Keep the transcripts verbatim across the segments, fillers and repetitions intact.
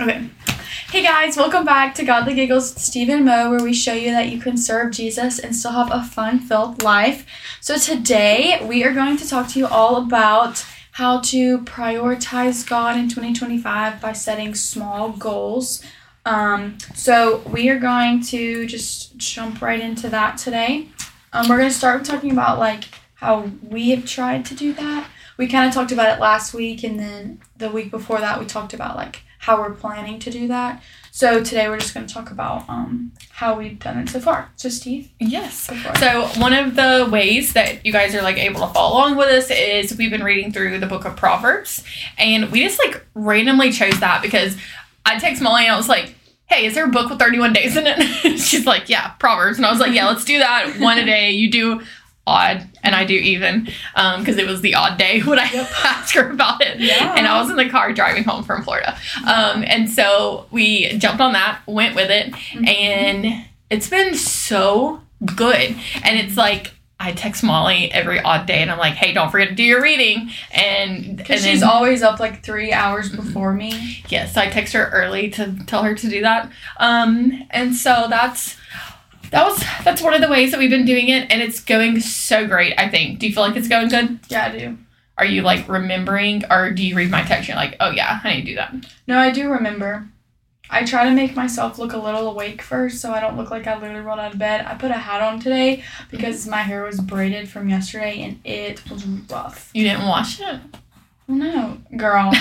Okay. Hey guys, welcome back to Godly Giggles with Steve and Mo, where we show you that you can serve Jesus and still have a fun-filled life. So today, we are going to talk to you all about how to prioritize God in twenty twenty-five by setting small goals. Um, so we are going to just jump right into that today. Um, we're going to start with talking about like how we have tried to do that. We kind of talked about it last week, and then the week before that, we talked about like how we're planning to do that. So today we're just going to talk about um, how we've done it so far. So Steve? Yes. So one of the ways that you guys are like able to follow along with us is we've been reading through the book of Proverbs, and we just like randomly chose that because I text Molly and I was like, hey, is there a book with thirty-one days in it? She's like, yeah, Proverbs. And I was like, yeah, let's do that. One a day. You do odd and I do even, um because it was the odd day when I yep. asked her about it. Yeah. And I was in the car driving home from Florida. Um and so we jumped on that, went with it, mm-hmm. and it's been so good. And it's like I text Molly every odd day and I'm like, hey, don't forget to do your reading. And because she's always up like three hours before me. Yes, yeah, so I text her early to tell her to do that. Um and so that's That was that's one of the ways that we've been doing it, and it's going so great, I think. Do you feel like it's going good? Yeah, I do. Are you, like, remembering, or do you read my text and you're like, oh, yeah, I need to do that? No, I do remember. I try to make myself look a little awake first, so I don't look like I literally rolled out of bed. I put a hat on today because my hair was braided from yesterday, and it was rough. You didn't wash it? No. Girl,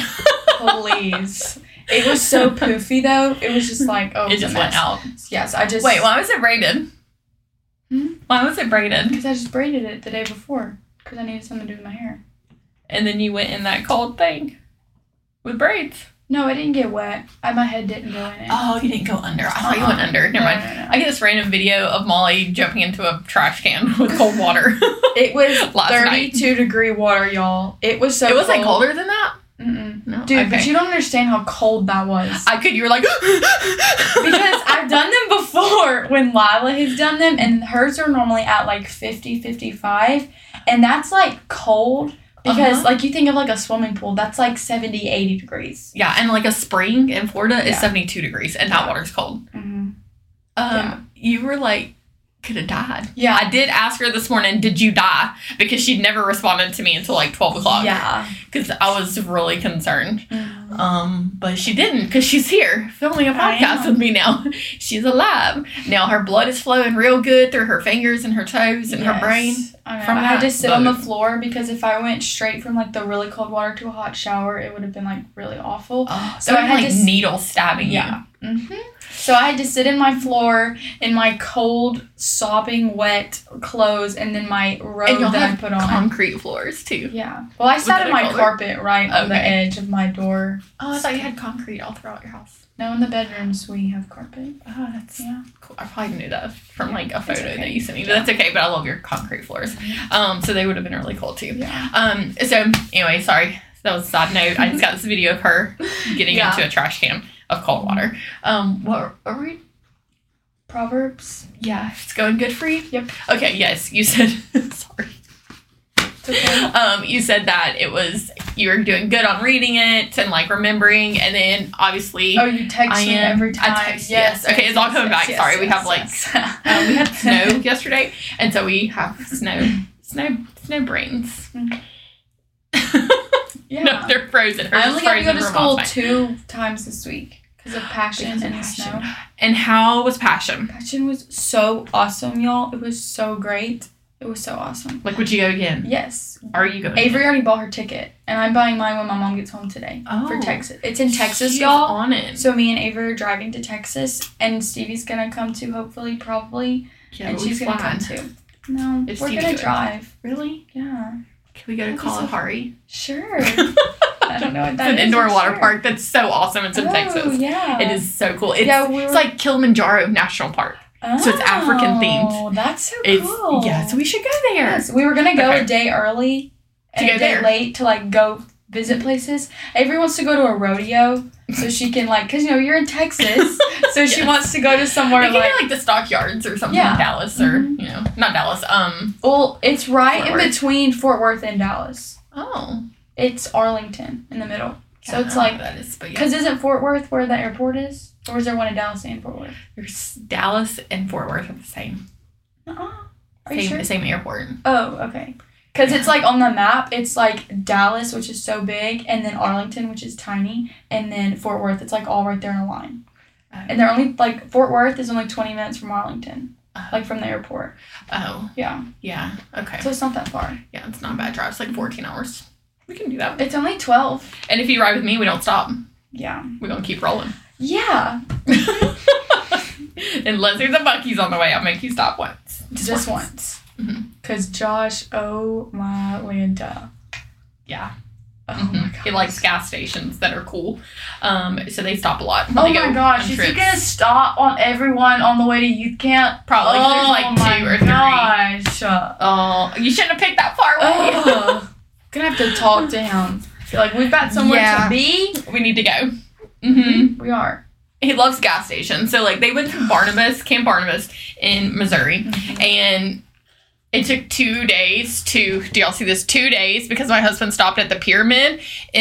please. It was so poofy, though. It was just like, oh, it just went out. Yes, I just... Wait, why was it braided? Hmm? Why was it braided? Because I just braided it the day before. Because I needed something to do with my hair. And then you went in that cold thing with braids. No, it didn't get wet. I, my head didn't go in it. Oh, you didn't go under. I thought you went under. Never no, mind. No, no. I get this random video of Molly jumping into a trash can with cold water. It was thirty-two degree water, y'all. It was so It was cold. like colder than that? Mm-mm. No? Dude, okay. but you don't understand how cold that was. I could. You were like... Because I've done them before when Lila has done them, and hers are normally at like fifty, fifty-five, and that's like cold because uh-huh. like you think of like a swimming pool, that's like seventy, eighty degrees. Yeah, and like a spring in Florida is yeah. seventy-two degrees, and that water's cold. Mm-hmm. Um, yeah. You were like... could have died. Yeah. I did ask her this morning, did you die? Because she'd never responded to me until like twelve o'clock. Yeah. Because I was really concerned. Mm-hmm. Um, but she didn't, because she's here filming a podcast with me now. She's alive. Now her blood is flowing real good through her fingers and her toes and yes. her brain. I know. From I had to sit boat. on the floor because if I went straight from like the really cold water to a hot shower, it would have been like really awful. Oh, so so I had like to s- needle stabbing yeah. you. Mm-hmm. So I had to sit in my floor in my cold, sopping wet clothes and then my robe and you'll that have I put on. concrete floors too. Yeah. Well, I sat Was in it my colder? carpet right Okay. on the edge of my door. Oh, I thought you had concrete all throughout your house. No, in the bedrooms we have carpet. Oh, that's yeah. cool. I probably knew that from like a photo okay. that you sent me, but that's okay. But I love your concrete floors. Mm-hmm. Um, so they would have been really cool too. Yeah. Um, so anyway, sorry, that was a side note. I just got this video of her getting Yeah. into a trash can of cold water. Um, what are we? Proverbs. Yeah, it's going good for you. Yep. Okay. Yes, you said. Sorry. It's okay. Um, you said that it was you were doing good on reading it and like remembering, and then obviously. Oh, you text I me am, every time. I text, yes, yes. Okay, it's all coming yes, back. yes, Sorry, yes, we have like yes. um, we had snow yesterday, and so we have snow, snow, snow brains. Yeah. No, they're frozen. Hers I is only got to go frozen to from school last night. two times this week because of Passion Because of and the Passion. snow. And how was Passion? Passion was so awesome, y'all. It was so great. It was so awesome. Like, would you go again? Yes. Are you going? Avery already bought her ticket, and I'm buying mine when my mom gets home today Oh. for Texas. It's in Texas, She's y'all. on it. So me and Avery are driving to Texas, and Stevie's gonna come too, hopefully, probably, Yeah, and but we she's gonna fly. come too. No, Is we're Stevie gonna doing? drive. Really? Yeah. Can we go to That'd be so Kalahari? Sure. I don't know what that It's an is, indoor but water sure. park that's so awesome. It's in Oh, Texas. yeah. It is so cool. It's, Yeah, we were- it's like Kilimanjaro National Park. So it's African themed. Oh, that's so It's cool. yeah, so we should go there. Yes, we were gonna go Okay. a day early and To a go day there. late to like go visit places. Avery wants to go to a rodeo so she can like, cause you know you're in Texas, so she Yes. wants to go to somewhere We can like, go, like the stockyards or something Yeah. in Dallas or Mhm. you know not Dallas. Um. well, it's right Fort in Worth. between Fort Worth and Dallas. Oh. It's Arlington in the middle. So it's like, that is, but yeah. Because isn't Fort Worth where the airport is? Or is there one in Dallas and Fort Worth? There's Dallas and Fort Worth are the same. Uh-uh. Are same, you sure? The same airport. Oh, okay. Because Yeah. it's like on the map, it's like Dallas, which is so big, and then Arlington, which is tiny, and then Fort Worth, it's like all right there in a line. Oh. And they're only, like, Fort Worth is only twenty minutes from Arlington, Oh. like from the airport. Oh. Yeah. Yeah. Okay. So it's not that far. Yeah, it's not a bad drive. It's like fourteen hours. We can do that. It's only twelve. And if you ride with me, we don't stop. Yeah. We're going to keep rolling. Yeah. Unless there's a Buc-ee's on the way, I'll make you stop once. Just once. Mhm. Because Josh, oh my Linda. Yeah. Oh Mhm. my god. He likes gas stations that are cool. Um, so they stop a lot. when Oh they my go gosh, on is he trips. gonna stop on everyone on the way to youth camp? Probably, 'cause there's, like, oh two my or three. gosh. Oh, you shouldn't have picked that far away. Ugh. Gonna have to talk to him. Be like, we've got somewhere Yeah. to be. We need to go. Mm-hmm. We are. He loves gas stations. So, like, they went to Barnabas, Camp Barnabas in Missouri. Mm-hmm. And it took two days to, do y'all see this? Two days because my husband stopped at the Pyramid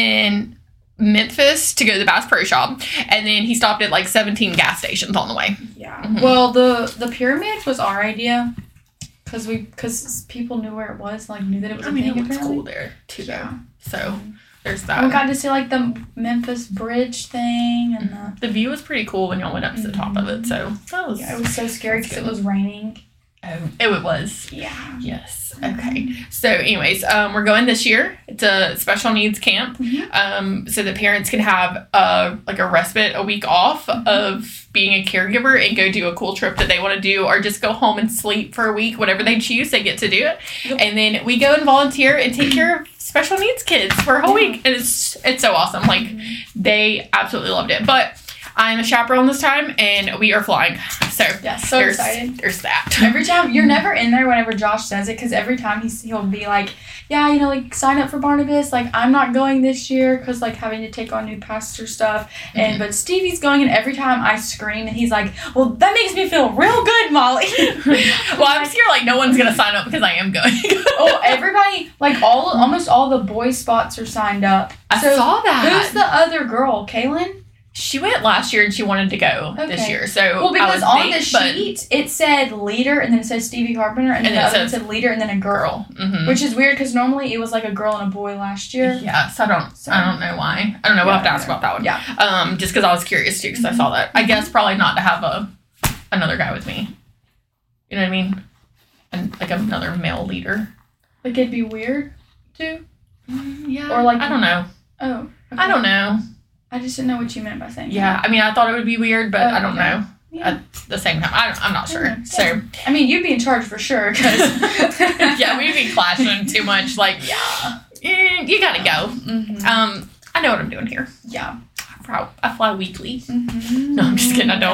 in Memphis to go to the Bass Pro Shop. And then he stopped at, like, seventeen gas stations on the way. Yeah. Mhm. Well, the the pyramid was our idea. Because we, because people knew where it was, like, knew that it was I a mean, thing. it looks apparently. cool there, too, though. Yeah. So, there's And that. we got to see, like, the Memphis Bridge thing. And the, The view was pretty cool when y'all went up to the top of it. So, that was... yeah, it was so scary because it was raining. Oh, it was. Yeah. Yes. Okay. So, anyways, um, we're going this year. It's a special needs camp, Mhm. um, so the parents can have uh like a respite, a week off Mm-hmm. of being a caregiver and go do a cool trip that they want to do, or just go home and sleep for a week. Whatever they choose, they get to do it. Yep. And then we go and volunteer and take care of special needs kids for a whole Yeah. week, and it's it's so awesome. Like they absolutely loved it. But I'm a chaperone this time, and we are flying. So Yeah, so there's, excited. There's that. Every time, you're never in there whenever Josh says it, because every time he's, he'll be like, yeah, you know, like, sign up for Barnabas, like, I'm not going this year, because, like, having to take on new pastor stuff, and, Mhm. but Stevie's going, and every time I scream, and he's like, well, that makes me feel real good, Molly. Well, I'm scared like no one's gonna sign up because I am going. Oh, everybody, like, all, almost all the boy spots are signed up. I So, saw that. Who's the other girl, Kaylin? She went last year and she wanted to go this Okay. year. So Well, I because was on bait, the but sheet, it said leader, and then it said Stevie Carpenter, and, And then the it other one says said leader, and then a girl. girl. Mm-hmm. Which is weird, because normally it was, like, a girl and a boy last year. Yeah, so I don't, So- I don't know why. I don't know. We'll have to Yeah, ask about that one. Yeah. Um, just because I was curious too, because I saw that. I guess probably not to have a another guy with me. You know what I mean? And like another male leader. Like, it'd be weird, too. Mm, yeah. Or, like- I don't know. Oh. Okay. I don't know. I just didn't know what you meant by saying Yeah, I mean, I thought it would be weird, but Oh, I don't okay. know. Yeah. At the same time, I don't, I'm not sure. Yeah. So I mean, you'd be in charge for sure, because... yeah, we'd be clashing too much. Like, Yeah. eh, you gotta go. Mm-hmm. Um, I know what I'm doing here. Yeah. I fly, I fly weekly. Mm-hmm. No, I'm just kidding. I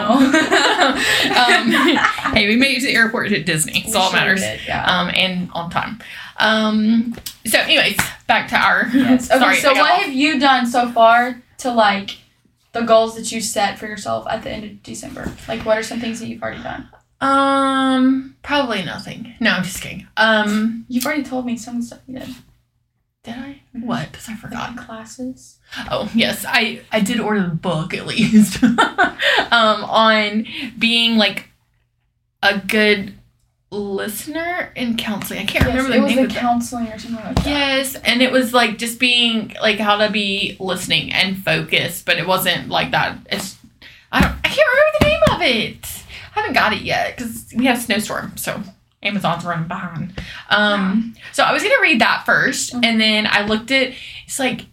don't. um, hey, we made it to the airport at Disney. That's all that matters. Yeah. Um, and on time. Um, so, anyways, back to our. Yes. Okay, Sorry, so I got what off. have you done so far to, like, the goals that you set for yourself at the end of December? Like, what are some things that you've already done? Um, probably nothing. No, I'm just kidding. Um, You've already told me some stuff you did. did I? Mhm. What? Because I Like, forgot. in classes. Oh, yes. I, I did order the book, at least, um, on being, like, a good listener in counseling. I can't Yes, remember it the was name the of it. counseling or something like that. Yes, and it was, like, just being, like, how to be listening and focused, but it wasn't like that. It's, I don't, I can't remember the name of it. I haven't got it yet, because we had a snowstorm, so Amazon's running behind. Um, so I was going to read that first, Mhm. and then I looked at, it's like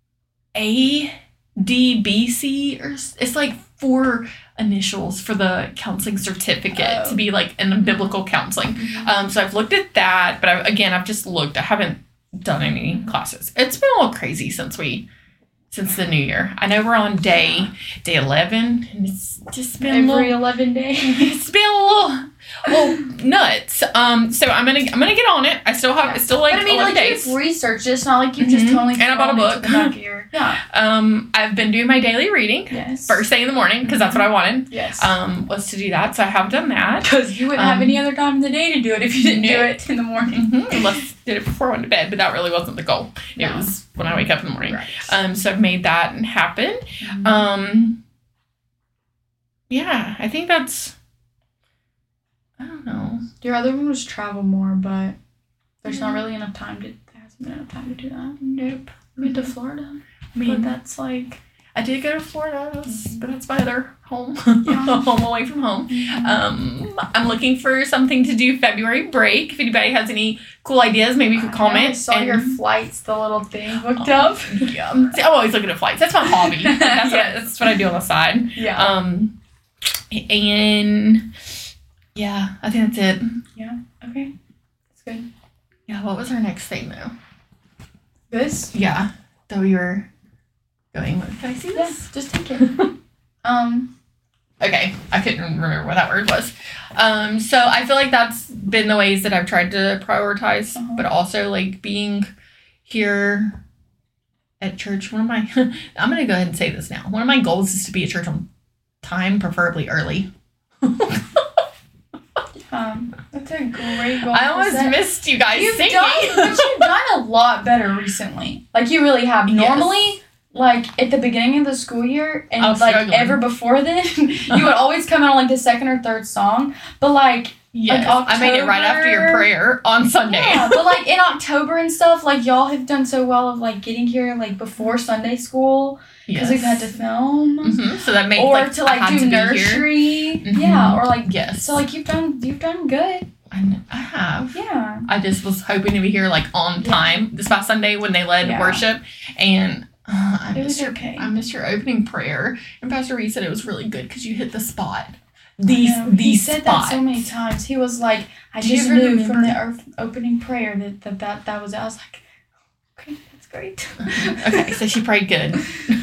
A D B C, or s- it's like four initials for the counseling certificate Oh. to be, like, in biblical counseling. Mhm. Um, so I've looked at that, but I, again, I've just looked. I haven't done any classes. It's been a little crazy since we, since the new year. I know we're on day day eleven, and it's just been a Every little, eleven days. it's been a little, Well, nuts. Um, so I'm gonna I'm gonna get on it. I still have Yeah. it's still like but I mean, eleven like days. you've researched it. It's not like you've Mhm. just totally And I bought a thrown it to book. the back of your- yeah. Um, I've been doing my daily reading Yes. first thing in the morning because that's what I wanted. Yes. Um, was to do that. So I have done that. Because you wouldn't um, have any other time in the day to do it if you didn't do no. it in the morning. Mm-hmm. Unless did it before I went to bed, but that really wasn't the goal. It No. was when I wake up in the morning. Right. Um, so I've made that happen. Mhm. Um, yeah, I think that's. I don't know. Your other one was travel more, but there's Yeah. not really enough time to. There hasn't been enough time to do that. Nope. We went to Florida, I but mean, that's like I did go to Florida, that's, Mhm. but that's my other home, Yeah. home away from home. Um, I'm looking for something to do February break. If anybody has any cool ideas, maybe you could comment. I saw and- your flights, the little thing booked Oh, up. Yeah, See, I'm always looking at flights. That's my hobby. That's, what, Yes. that's what I do on the side. Yeah. Um, and yeah, I think that's it. Okay. That's good. Yeah, what was our next thing though? This? Yeah, that we were going with. Can I see Yeah. this? Just take it. um. Okay, I couldn't remember what that word was. Um, so I feel like that's been the ways that I've tried to prioritize, Uh-huh. but also like being here at church. One of my, I'm gonna go ahead and say this now. One of my goals is to be at church on time, preferably early. Um. That's a great goal. I to almost set. missed you guys You've singing. done, but you've done a lot better recently. Like you really have. Yes. Normally, like at the beginning of the school year, and I was like struggling. ever before then, you would always come out on like the second or third song. But like, Yes, like I made it right after your October- prayer on Sunday. yeah, but like in October and stuff, like y'all have done so well of like getting here like before Sunday school because we've had to film. hmm So that made Or like, to I like had do to be here. nursery, Mhm. yeah, or like Yes. so like you've done you've done good, I, kn- I have. yeah. I just was hoping to be here like on Yeah. time this past Sunday when they led Yeah. worship, and uh, I It missed was your okay. I missed your opening prayer, and Pastor Reed said it was really good because you hit the spot. These I know. these he said spots. that so many times. He was like, I Do you just ever knew from remember? the earth opening prayer that that, that that was it. I was like, okay, that's great. Okay, so she prayed good.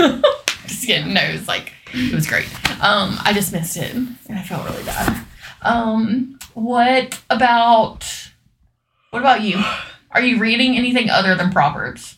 Just kidding. No, it was like it was great. Um, I just missed it, and I felt really bad. Um, what about what about you? Are you reading anything other than Proverbs?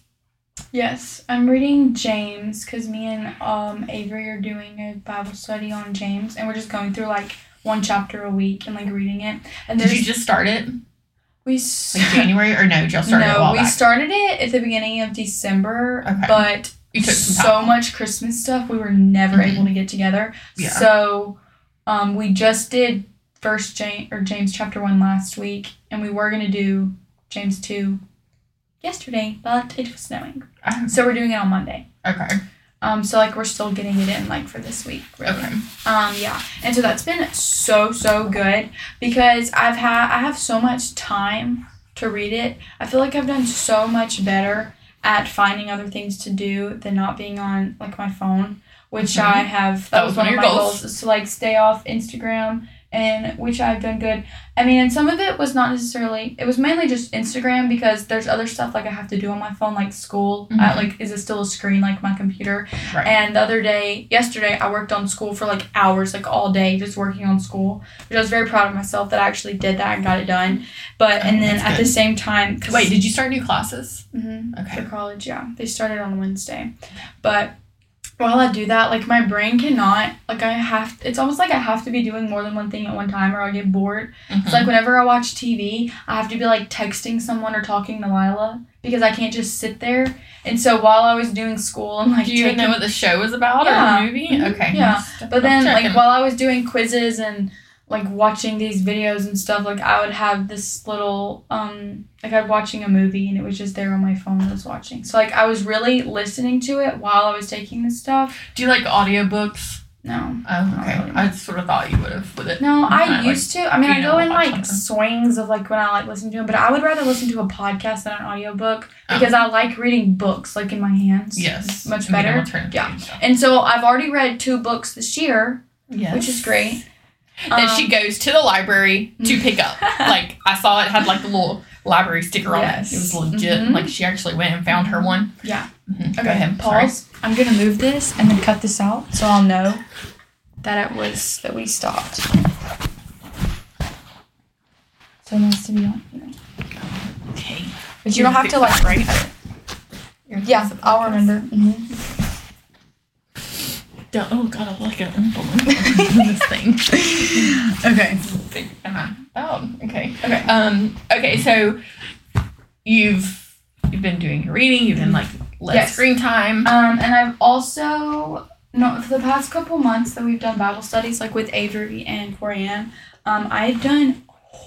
Yes, I'm reading James because me and um Avery are doing a Bible study on James, and we're just going through like one chapter a week and like reading it. And Did there's you just start it we s- like January or no? Y'all started it a no while we back. started it at the beginning of December, Okay. but You took some so time. much Christmas stuff we were never Mhm. able to get together. Yeah. So um we just did first James or James chapter one last week, and we were gonna do James two yesterday, but it was snowing. Oh, So we're doing it on Monday. okay. Um, so like we're still getting it in like for this week, really. Okay. Um, yeah, and so that's been so so good because I've had I have so much time to read it. I feel like I've done so much better at finding other things to do than not being on like my phone, which Mhm. I have. That, That was was one one of of my your goals, goals. is to like stay off Instagram, and which I've done good. I mean, and some of it was not necessarily. It was mainly just Instagram because there's other stuff like I have to do on my phone, like school. Mhm. I, like, is it still a screen like my computer? Right. And the other day, yesterday, I worked on school for like hours, like all day, just working on school. Which I was very proud of myself that I actually did that and got it done. But and Oh, then that's at good. the same time, 'cause- Wait, did you start new classes? Mhm, Okay. for college, yeah, they started on Wednesday. But while I do that, like my brain cannot, like I have. It's almost like I have to be doing more than one thing at one time, or I'll get bored. Mhm. It's like whenever I watch T V, I have to be like texting someone or talking to Lila because I can't just sit there. And so while I was doing school and like Do you even taking, know what the show is about Yeah. or the movie? Mhm. Okay. Yeah. Just- but then checking. like while I was doing quizzes and like watching these videos and stuff, like I would have this little um like I'd watching a movie and it was just there on my phone I was watching. So like I was really listening to it while I was taking this stuff. Do you like audiobooks? No. Oh, Not okay. really. I sort of thought you would have with it. No, I Kinda used to. I mean, I you go know, in watch like on- swings of like when I like listen to them, but I would rather listen to a podcast than an audiobook because I like reading books like in my hands. Oh. Yes. It's much I mean, better. alternative Yeah. and stuff. And so I've already read two books this year, Yes. which is great. That Um, she goes to the library to pick up. Like, I saw it had like the little library sticker on Yes. it. It was legit. Mhm. Like, she actually went and found her one. Yeah. Mhm. Okay, Go ahead. Sorry. pause. I'm gonna move this and then cut this out so I'll know that it was that we stopped. So it has to be on here. Okay. But you don't have to like right. Yeah, I'll remember. Mm-hmm. Oh god, I like it. This thing. Okay. Big oh, okay. Okay. Um. Okay. So you've you've been doing your reading. You've been like less Yes. screen time. Um, and I've also no for the past couple months that we've done Bible studies like with Avery and Corianne. Um, I've done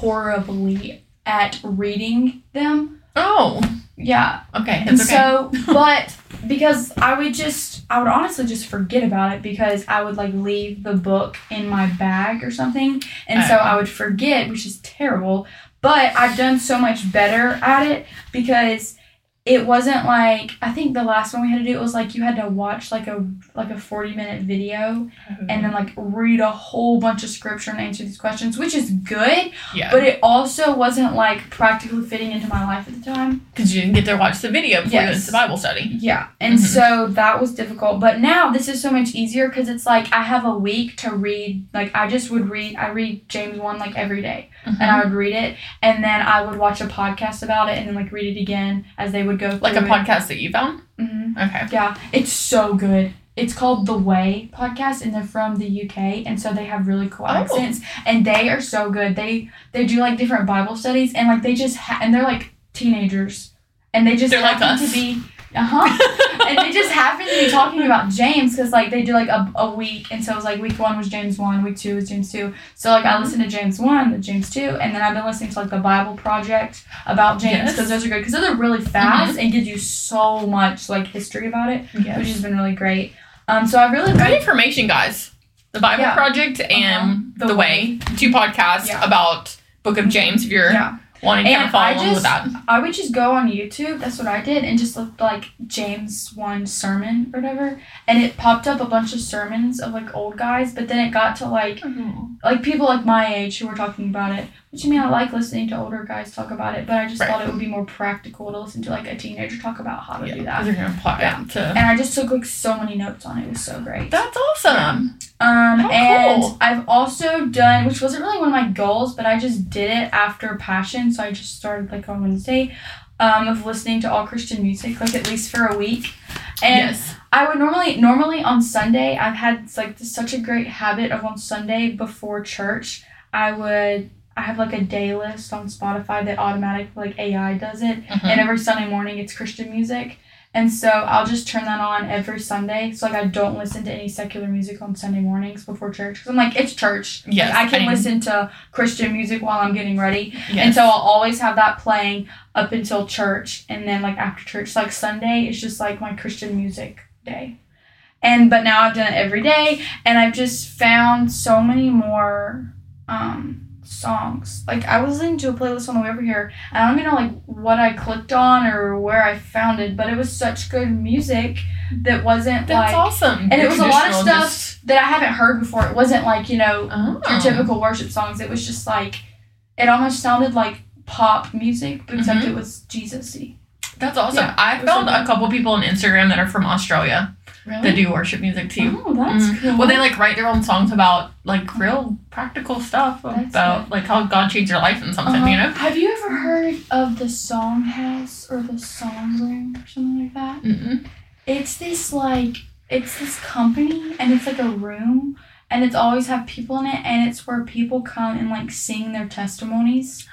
horribly at reading them. Oh. Yeah. Okay. And That's okay. so, but because I would just, I would honestly just forget about it because I would like leave the book in my bag or something. And so Oh. I would forget, which is terrible. But I've done so much better at it because it wasn't like, I think the last one we had to do, it was like you had to watch like a like a forty minute video and then like read a whole bunch of scripture and answer these questions, which is good. Yeah. But it also wasn't like practically fitting into my life at the time. Because you didn't get to watch the video before you went Yes. to Bible study. Yeah. And Mhm. so that was difficult. But now this is so much easier because it's like I have a week to read. Like I just would read, I read James one like every day. Mhm. And I would read it. And then I would watch a podcast about it and then like read it again as they would go through Like a it. podcast that you found? Mm-hmm. Okay. Yeah. It's so good. It's called The Way podcast and they're from the U K. And so they have really cool Oh. accents. And they are so good. They they do like different Bible studies and like they just, ha- and they're like teenagers. And they just They're like happen us. to be, uh-huh. And they just happen to be talking about James because like they do like a, a week. And so it was like week one was James one, week two was James two. So like I listened to James one, then James two, and then I've been listening to like the Bible Project about James because Yes. those are good because they're really fast and gives you so much like history about it, Yes. which has been really great. Um, so I really Good like information, guys. The Bible Yeah. Project and Uh-huh. The, Way, two podcasts Yeah. about Book of James if you're yeah. wanting to kind And of follow I along just with that. I would just go on YouTube. That's what I did, and just look like James one sermon or whatever, and it popped up a bunch of sermons of like old guys. But then it got to like like people like my age who were talking about it. Which I mean, I like listening to older guys talk about it, but I just Right. thought it would be more practical to listen to like a teenager talk about how to Yeah, do that. because you're going to apply Yeah. it to... And I just took like so many notes on it. It was so great. That's awesome. Um, How and cool. I've also done, which wasn't really one of my goals, but I just did it after Passion, so I just started like on Wednesday, um, of listening to all Christian music, like at least for a week. And Yes. I would normally, normally on Sunday, I've had like this, such a great habit of on Sunday before church, I would, I have like a day list on Spotify that automatically, like A I does it, Mhm. and every Sunday morning it's Christian music. And so I'll just turn that on every Sunday. So like I don't listen to any secular music on Sunday mornings before church. Because I'm like, it's church. Yes, Like, I can I mean- listen to Christian music while I'm getting ready. Yes. And so I'll always have that playing up until church. And then like after church, like Sunday is just like my Christian music day. And but now I've done it every day. And I've just found so many more um songs. Like I was listening to a playlist on the way over here, and I don't even know like what I clicked on or where I found it, but it was such good music that wasn't That's like awesome. and it was a lot of Traditional stuff just- that I haven't heard before. It wasn't like, you know, Oh. your typical worship songs. It was just like it almost sounded like pop music, but except Mhm. it was Jesus-y. That's awesome. Yeah, I it was found so a good. couple people on Instagram that are from Australia Really? that do worship music too. Oh, that's Mm. cool. Well, they like write their own songs about like real practical stuff That's about like how God changed their life and something, Uh-huh. you know? Have you ever heard of the Song House or the Song Room or something like that? Mm-mm. It's this like it's this company and it's like a room and it's always have people in it and it's where people come and like sing their testimonies.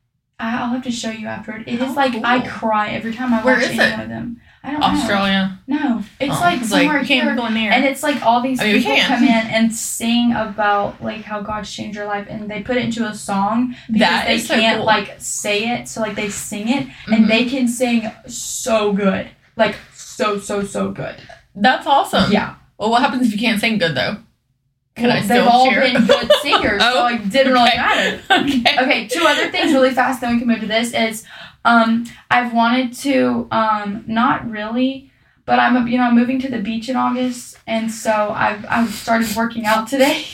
I- I'll have to show you after. It How is like I cool. cry every time I Where watch is any it? one of them. I don't Australia. know. No, it's Oh, like it's somewhere you can't here. go in there. And it's like all these I mean, we people can. come in and sing about like how God's changed your life, and they put it into a song because That they is so can't cool. like say it, so like they sing it, Mhm. and they can sing so good, like so so so good. That's awesome. Yeah, Well, what happens if you can't sing good though? Can well, I still they've all share? been good singers, so Oh, like it didn't really okay. matter. Okay. Okay, two other things really fast, then we can move to this. Is um I've wanted to um not really. But I'm, you know, I'm moving to the beach in August, and so I've I've started working out today.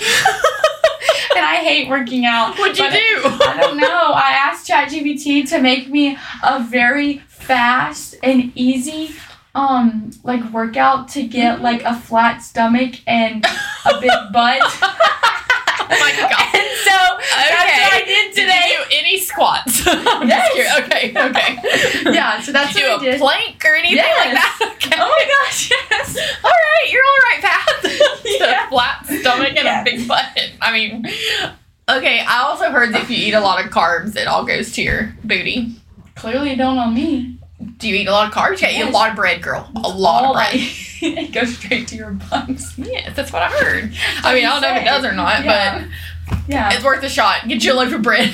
And I hate working out. What'd you but do? I don't know. I asked ChatGPT to make me a very fast and easy um like workout to get like a flat stomach and a big butt. Oh my God. And so that's what I did Did today. you do any squats? I'm Yes. just curious. Okay, okay. Yeah, so that's Did you what do I a did. plank or anything Yes. like that? Okay. Oh my gosh, yes. All right, you're on the right path. Yeah. A flat stomach and Yes. a big butt. I mean, okay. I also heard that if you eat a lot of carbs, it all goes to your booty. Clearly, you don't on me. Do you eat a lot of carbs? Yeah, you eat a Yes. lot of bread, girl. A lot All of bread. I- it goes straight to your buns. Yes, that's what I heard. I mean, I don't know if it does or not, Yeah. but Yeah. it's worth a shot. Get you a loaf of bread.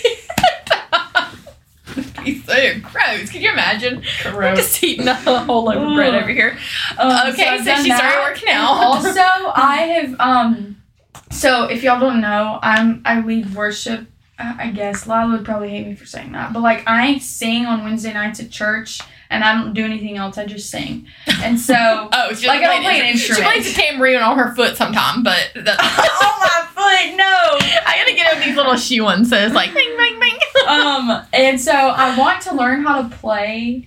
He's so gross. Can you imagine? I'm Gross. just eating a whole loaf of bread Ugh. over here. Um, Okay, I've so done she started that. working And out. Also, I have um. So if y'all don't know, I'm I lead worship. uh, I guess Lila would probably hate me for saying that, but like I sing on Wednesday nights at church, and I don't do anything else. I just sing, and so Oh, she like doesn't I don't play an She instrument. plays a tambourine on her foot sometime, but that's oh my foot, no. I gotta get him these little shoe ones, so it's like bing, bing, bing. Um, and so I want to learn how to play.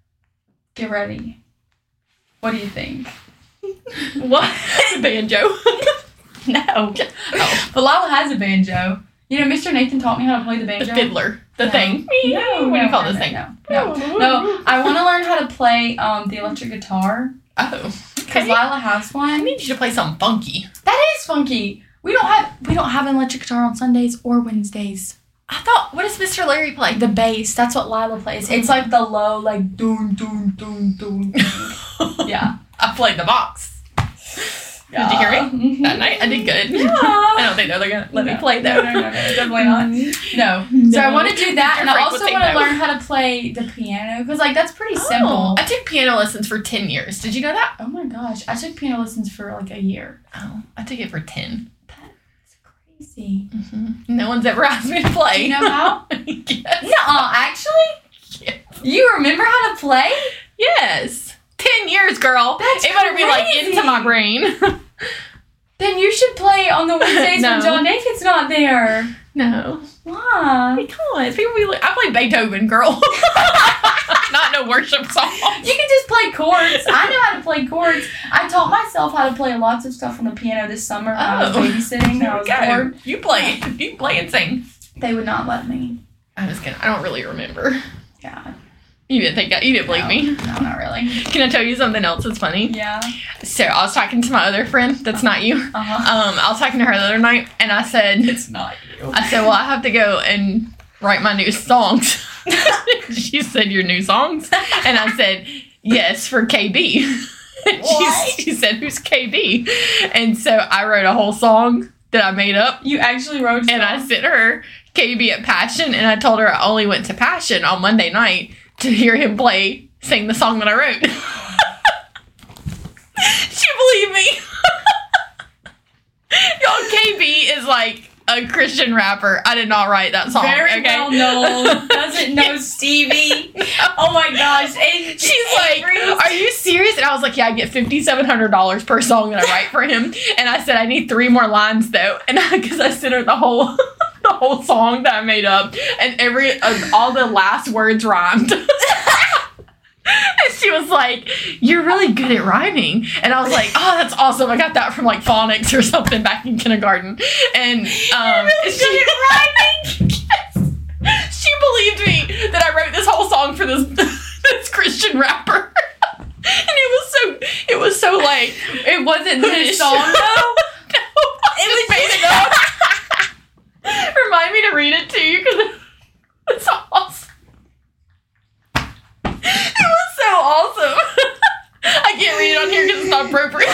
Get ready. What do you think? What? Banjo. No. Oh, But Lila has a banjo. You know, Mister Nathan taught me how to play the the banjo. fiddler. The No. thing. No, What do you no, call no, this no, thing? No, no, no. I want to learn how to play um the electric guitar Oh. because Okay. Lila has I one. need you to play something funky. That is funky. We don't have we don't have an electric guitar on Sundays or Wednesdays. I thought, what does Mister Larry play? The bass. That's what Lila plays. It's like the low, like doom doom doom doom. doom. Yeah. I played the box. Did you hear me? Mhm. That night? I did good. Yeah. I don't think they're gonna let me No. play though. No, no, no, no, definitely not. No. So I want to do that, and I You're also freak want with to techno. learn how to play the piano because, like, that's pretty Oh, simple. I took piano lessons for ten years. Did you know that? Oh my gosh, I took piano lessons for like a year. Oh, I took it for ten. That's crazy. Mm-hmm. No one's ever asked me to play. Do you know how? Yes. No, actually, Yes. you remember how to play? Yes. Ten years, girl. That's it better be like crazy. into my brain. Then you should play on the Wednesdays No. when John Nathan's not there. No. Why? Because people be like, I play Beethoven, girl. Not no worship song. You can just play chords. I know how to play chords. I taught myself how to play lots of stuff on the piano this summer when I was Oh. babysitting. There I we was go. bored. You play. You play and sing. They would not let me. I'm just kidding. I don't really remember. Yeah. You didn't think I, you didn't believe no, me. No, not really. Can I tell you something else that's funny? Yeah. So I was talking to my other friend that's not you. Uh-huh. Um, I was talking to her the other night, and I said, It's not you. I said, well, I have to go and write my new songs. She said, your new songs? And I said, yes, for K B. And What? she, she said, who's K B? And so I wrote a whole song that I made up, You actually wrote and I sent her K B at Passion, and I told her I only went to Passion on Monday night to hear him play, sing the song that I wrote. She believed me. Y'all, K B is like a Christian rapper. I did not write that song. very okay? well known. Doesn't know Stevie. Oh my gosh. And She's like, are you serious? And I was like, yeah, I get fifty-seven hundred dollars per song that I write for him. And I said, I need three more lines though. And because I, I sent her the whole the whole song that I made up. And every uh, all the last words rhymed. And she was like, you're really good at rhyming. And I was like, oh, that's awesome. I got that from like phonics or something back in kindergarten. And um, really she, good at rhyming? Yes. She believed me that I wrote this whole song for this this Christian rapper. And it was so it was so like It wasn't his Ish. song though. No, I It just was made it up. Remind me to read it to you because it's awesome. It was so awesome. I can't read it on here because it's not appropriate.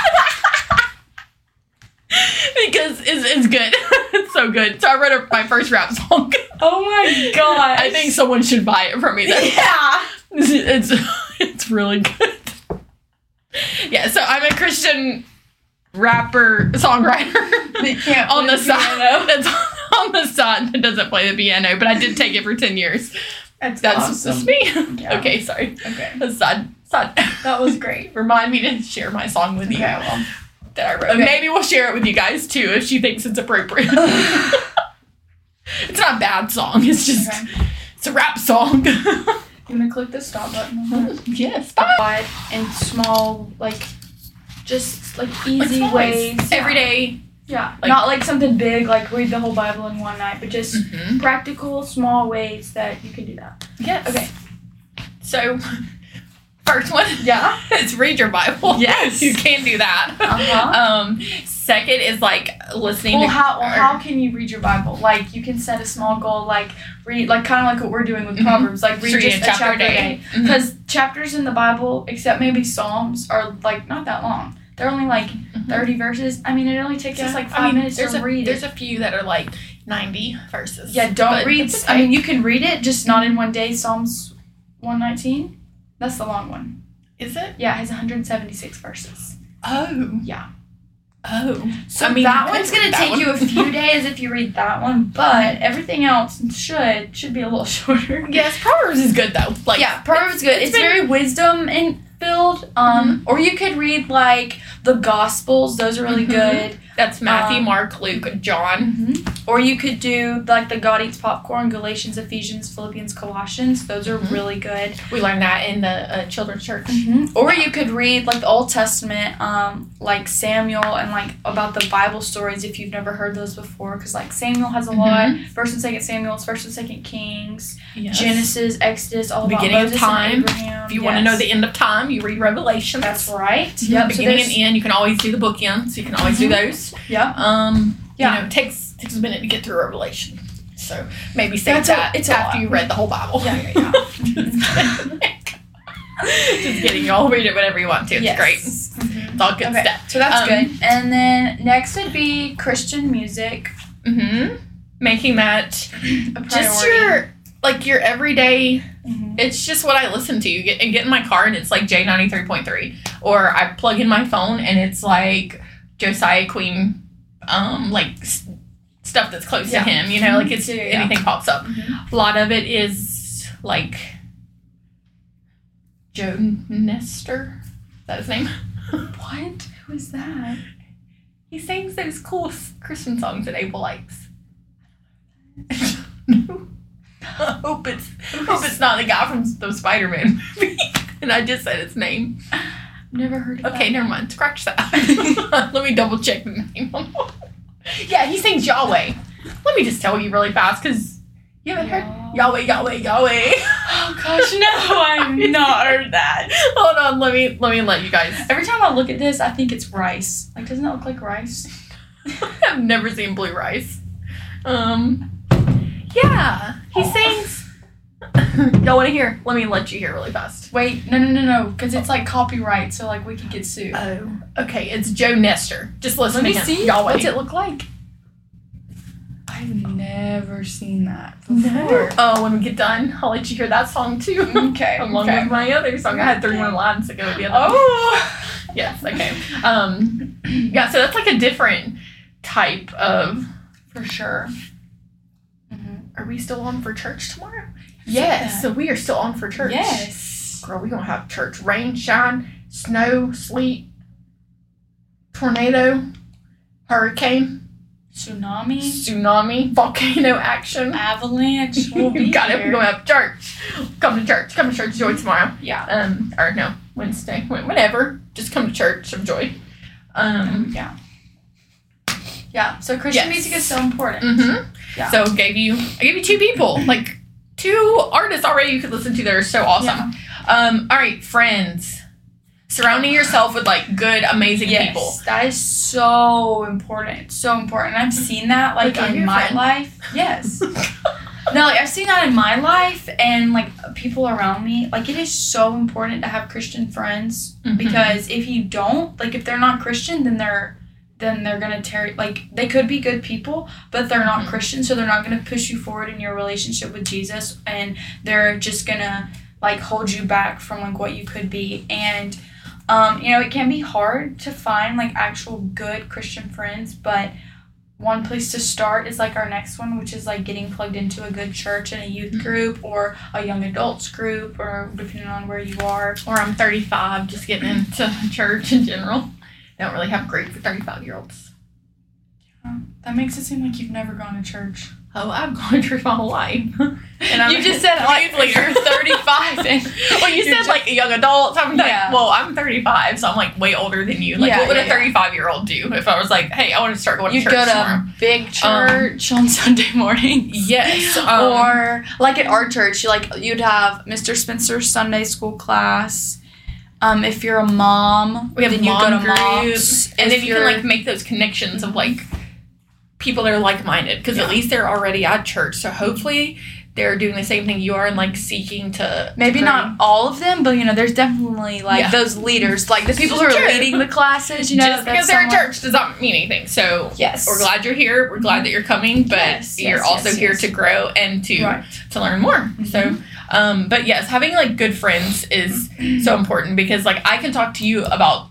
Because it's, it's good. It's so good. So I wrote a, my first rap song. Oh my god. I think someone should buy it from me. Then. Yeah. It's, it's it's really good. Yeah, so I'm a Christian rapper songwriter They can't on play the the side. piano. That's on the side that doesn't play the piano, but I did take it for ten years. That's, That's awesome. just me. Yeah. Okay, sorry. Okay. That's sad. Sad. That was great. Remind me to share my song with you Okay, well. that I wrote. Okay. Maybe we'll share it with you guys too if she thinks it's appropriate. It's not a bad song. It's just Okay. it's a rap song. You want to click the stop button on that? Yes. Wide and small, like, just like Like easy small ways. Everyday Yeah, Like- not like something big, like read the whole Bible in one night, but just Mm-hmm. practical, small ways that you can do that. Yes. Okay. So, first one Yeah. is read your Bible. Yes. You can do that. Uh-huh. Um, second is like listening Well, to how well, or- how can you read your Bible? Like you can set a small goal, like read, like kind of like what we're doing with Mhm. Proverbs, like read Read just a a chapter chapter a a day. day. Mhm. Because chapters in the Bible, except maybe Psalms, are like not that long. They're only like Mhm. thirty verses. I mean, it only takes us Yeah. like five I mean, minutes there's to a, read There's it. a few that are like ninety verses. Yeah, don't but read. it's I okay. mean, you can read it, just not in one day. Psalms one nineteen. That's the long one. Is it? Yeah, it has one hundred seventy-six verses. Oh. Yeah. Oh. So I mean, that you one's could gonna read that take one. you a few days if you read that one, but everything else should should be a little shorter. Yes, Proverbs is good though. Like Yeah, Proverbs is good. It's, been- very wisdom and filled. Um, or you could read like the Gospels; those are really Mhm. good. That's Matthew, Um, Mark, Luke, John. Or you could do like the God Eats Popcorn, Galatians, Ephesians, Philippians, Colossians. Those are Mhm. really good. We learned that in the uh, children's church. Or you could read like the Old Testament, um, like Samuel and like about the Bible stories if you've never heard those before, because like Samuel has a lot. First and Second Samuel, First and Second Kings, Yes. Genesis, Exodus, all Beginning about of Moses time. and Abraham. If you want to know the end of time, you read Revelation. That's right. Yep. Yep. So Beginning there's- and end. You can always do the bookends. You can always do Mhm. those. Yep. Um, Yeah. You know, it takes takes a minute to get through Revelation. So maybe say That's a- that it's a after lot. you read the whole Bible. Yeah, yeah, yeah. Just kidding. You all read it whenever you want to. It's Yes. great. Mhm. It's all good Okay, stuff. so that's Um, good. And then next would be Christian music. Mm-hmm. Making that A just priority. your like your everyday. Mhm. It's just what I listen to. You get and get in my car and it's like J ninety-three point three, or I plug in my phone and it's like Josiah Queen, um, like s- stuff that's close Yeah. to him. You know, like it's Yeah, yeah, yeah. anything pops up. Mhm. A lot of it is like Joe Nestor. Is that his name? What? Who is that? He sings those cool s- Christian songs that Abel likes. No. I hope it's hope it's not the guy from the Spider-Man movie. And I just said his name. Never heard of Okay, that. never mind. Scratch that. Let me double check the name. Yeah, he sings Yahweh. Let me just tell you really fast, because you haven't heard Yahweh, Yahweh, Yahweh. Oh gosh, no, I've not heard that. Hold on, let me let me let you guys. Every time I look at this, I think it's rice. Like, doesn't that look like rice? I've never seen Blue Rice. Um, yeah, he sings. Y'all want to hear? Let me let you hear really fast. Wait, no, no, no, no, because it's like copyright, so like we could get sued. Oh, okay. It's Joe Nestor. Just listen Let to me him. see. Yahweh. What's it look like? I've never seen that before. Oh, when we get done, I'll let you hear that song too. Okay. Along okay. with my other song. I had thirty-one lines to go with the other. Oh. Yes, okay. Um, yeah, so that's like a different type of. For sure. Mm-hmm. Are we still on for church tomorrow? Yes. Yes, so we are still on for church. Yes. Girl, we gonna have church. Rain, shine, snow, sleet, tornado, hurricane, Tsunami. tsunami, volcano action. Avalanche. We'll be You got it. here. We're gonna have church. Come to church. Come to church. Joy tomorrow. Yeah. Um, or no, Wednesday. Wh- Whenever. Just come to church of joy. Um. Yeah. Yeah. So Christian Yes. music is so important. Mm-hmm. Yeah. So gave you. I gave you two people. Like two artists already you could listen to that are so awesome. Yeah. Um. All right, friends. Surrounding yourself with like good, amazing Yes, people. that is so important. So important. I've seen that like, Like, I'm in your my friend. life. Yes. No, like I've seen that in my life and like people around me. Like it is so important to have Christian friends Mhm. because if you don't, like if they're not Christian, then they're then they're gonna tear like they could be good people, but they're not Mhm. Christian, so they're not gonna push you forward in your relationship with Jesus, and they're just gonna like hold you back from like what you could be. And um, you know, it can be hard to find like actual good Christian friends, but one place to start is like our next one, which is like getting plugged into a good church and a youth group or a young adults group, or depending on where you are. Or I'm thirty-five, just getting into church in general. They don't really have great for thirty-five year olds. That makes it seem like you've never gone to church. oh, I've gone to church my whole life. And I'm you just said like you're thirty-five. And well, you said just, like young adults. I'm like, yeah. well, I'm thirty-five, so I'm like way older than you. Like, Yeah, what would yeah, a thirty-five year old do if I was like, hey, I want to start going you to church go to tomorrow? big church um, on Sunday mornings. Yes, um, or like at our church, you like you'd have Mister Spencer's Sunday school class. Um, if you're a mom, we have then you mom go to moms, groups, and then you can like make those connections of like people that are like minded because yeah. at least they're already at church. So hopefully they're doing the same thing you are and like seeking to maybe to not all of them, but you know, there's definitely like yeah. those leaders, like the people who are True. leading the classes. You know, just because they're at church does not mean anything. So yes, we're glad you're here. We're glad that you're coming, but yes, you're yes, also yes, here yes. to grow and to right. to learn more. Mm-hmm. So, um, but yes, having like good friends is so important because like I can talk to you about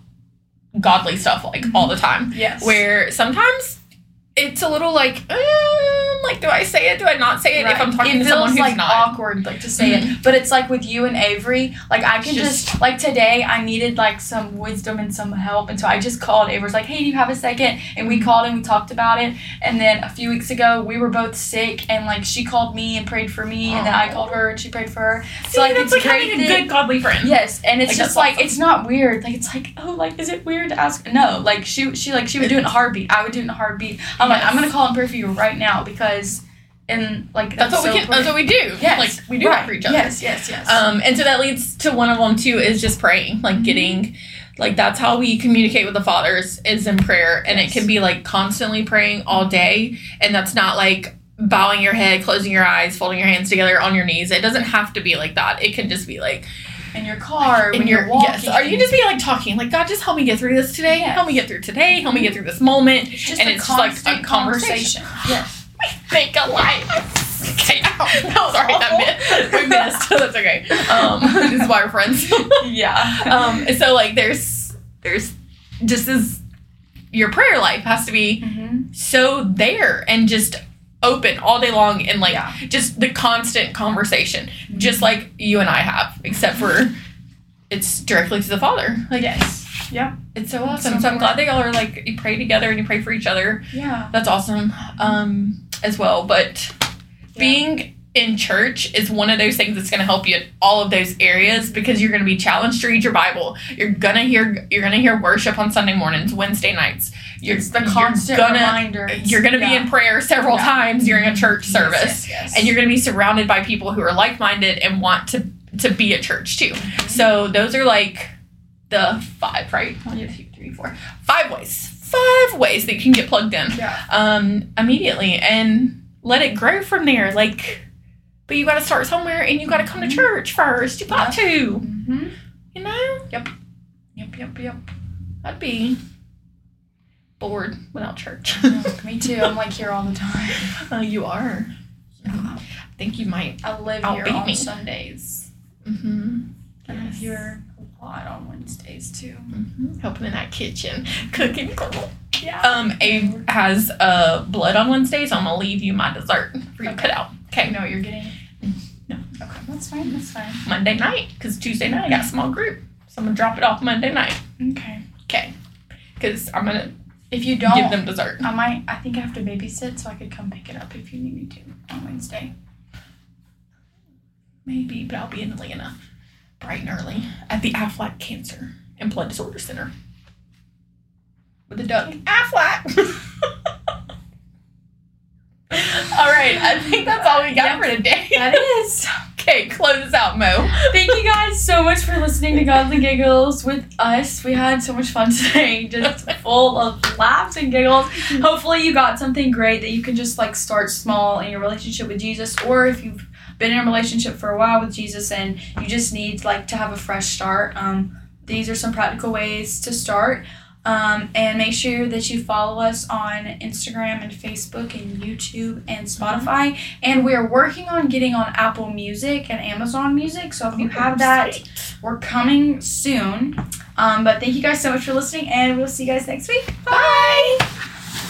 godly stuff like mm-hmm. all the time. Yes, where sometimes it's a little like. Uh, Like, do I say it? Do I not say it? Right. If I'm talking it to someone feels who's like not awkward, like to say mm-hmm. it. But it's like with you and Avery, like I can just, just like today, I needed like some wisdom and some help, and so I just called Avery. Was like, hey, do you have a second? And we called and we talked about it. And then a few weeks ago, we were both sick, and like she called me and prayed for me, and then I called her and she prayed for her. See, So like that's it's like great having a that, good godly friend. Yes, and it's like, just like awesome. it's not weird. Like it's like oh, like is it weird to ask? No, like she she like she would do it in a heartbeat. I would do it in a heartbeat. I'm yes. like I'm gonna call and pray for you right now because. And like that's, that's what so we can. That's what we do. Yes, like we do right. that for each other. Yes, yes, yes. Um, and so that leads to one of them too is just praying, like mm-hmm. getting, like that's how we communicate with the fathers is in prayer, and yes. it can be like constantly praying all day, and that's not like bowing your head, closing your eyes, folding your hands together on your knees. It doesn't have to be like that. It can just be like. In your car, in when your, you're walking. Yes. Or you just be like talking, like, God, just help me get through this today. Yes. Help me get through today. Help me get through this moment. It's just and a it's just like a conversation. conversation. Yes. We think alike. Okay, ow. Sorry, that missed. We missed. That's okay. Um, this is why we're friends. Yeah. Um, so like, there's, there's just this, your prayer life has to be mm-hmm. so there and just open all day long and like yeah. just the constant conversation, mm-hmm. just like you and I have, except for it's directly to the Father. Like, yes. Yeah. It's so awesome. So, so I'm glad that y'all are like, you pray together and you pray for each other. Yeah. That's awesome. Um, as well. But yeah. being in church is one of those things that's going to help you in all of those areas because you're going to be challenged to read your Bible. You're going to hear, you're going to hear worship on Sunday mornings, Wednesday nights. You're, it's the constant you're gonna, reminder. You're going to yeah. be in prayer several yeah. times during a church service. Yes, yes, yes. And you're going to be surrounded by people who are like-minded and want to, to be at church too. Mm-hmm. So those are like the five, right? One, two, three, four. Five ways. Five ways that you can get plugged in yeah. um, immediately and let it grow from there. Like, but you got to start somewhere and you got to come to church first. You got yep. to. Mm-hmm. You know? Yep. Yep, yep, yep. I'd be bored without church. Yeah, me too. I'm like here all the time. Uh, you are. Yeah. I think you might. I live here outbeat on me. Sundays. Mm-hmm. I live here a lot on Wednesdays too. Mm-hmm. Helping in that kitchen, cooking. Yeah. Um, Abe has uh blood on Wednesday, so I'm gonna leave you my dessert for you okay. to put out. Okay. You know what you're getting? No. Okay, that's fine. That's fine. Monday night, because Tuesday night I got a small group, so I'm gonna drop it off Monday night. Okay. Okay. Because I'm gonna if you don't give them dessert. I might. I think I have to babysit, so I could come pick it up if you need me to on Wednesday. Maybe, but I'll be in Atlanta bright and early at the Aflac Cancer and Blood Disorder Center with the duck Aflac. All right, I think that's all we got yep. for today. That is. Okay, close us out, Mo. Thank you guys so much for listening to Godly Giggles with us. We had so much fun today, just full of laughs and giggles. Hopefully you got something great that you can just like start small in your relationship with Jesus, or if you've been in a relationship for a while with Jesus and you just need like to have a fresh start. Um, these are some practical ways to start. Um, and make sure that you follow us on Instagram and Facebook and YouTube and Spotify. And we're working on getting on Apple Music and Amazon Music. So if you have that, we're coming soon. Um, but thank you guys so much for listening, and we'll see you guys next week. Bye!